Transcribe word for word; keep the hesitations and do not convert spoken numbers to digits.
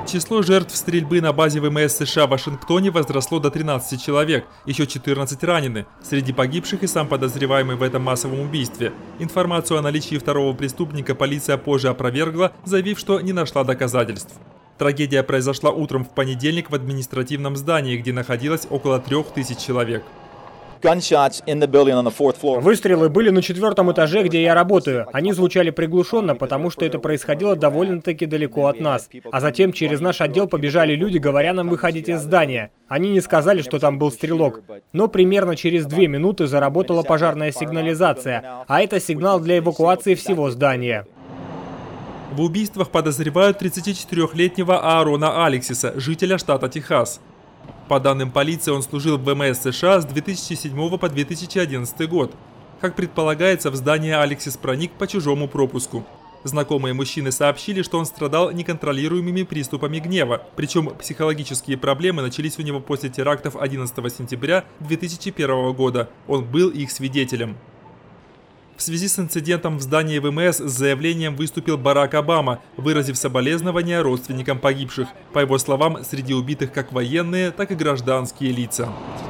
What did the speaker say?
Число жертв стрельбы на базе ВМС США в Вашингтоне возросло до тринадцати человек, еще четырнадцать ранены. Среди погибших и сам подозреваемый в этом массовом убийстве. Информацию о наличии второго преступника полиция позже опровергла, заявив, что не нашла доказательств. Трагедия произошла утром в понедельник в административном здании, где находилось около трех тысяч человек. Выстрелы были на четвертом этаже, где я работаю. Они звучали приглушенно, потому что это происходило довольно-таки далеко от нас. А затем через наш отдел побежали люди, говоря нам выходить из здания. Они не сказали, что там был стрелок. Но примерно через две минуты заработала пожарная сигнализация, а это сигнал для эвакуации всего здания. В убийствах подозревают тридцатичетырёхлетнего Аарона Алексиса, жителя штата Техас. По данным полиции, он служил в ВМС США с две тысячи седьмого по две тысячи одиннадцатый год. Как предполагается, в здание Алексис проник по чужому пропуску. Знакомые мужчины сообщили, что он страдал неконтролируемыми приступами гнева, причем психологические проблемы начались у него после терактов одиннадцатого сентября две тысячи первого года. Он был их свидетелем. В связи с инцидентом в здании ВМС с заявлением выступил Барак Обама, выразив соболезнования родственникам погибших. По его словам, среди убитых как военные, так и гражданские лица.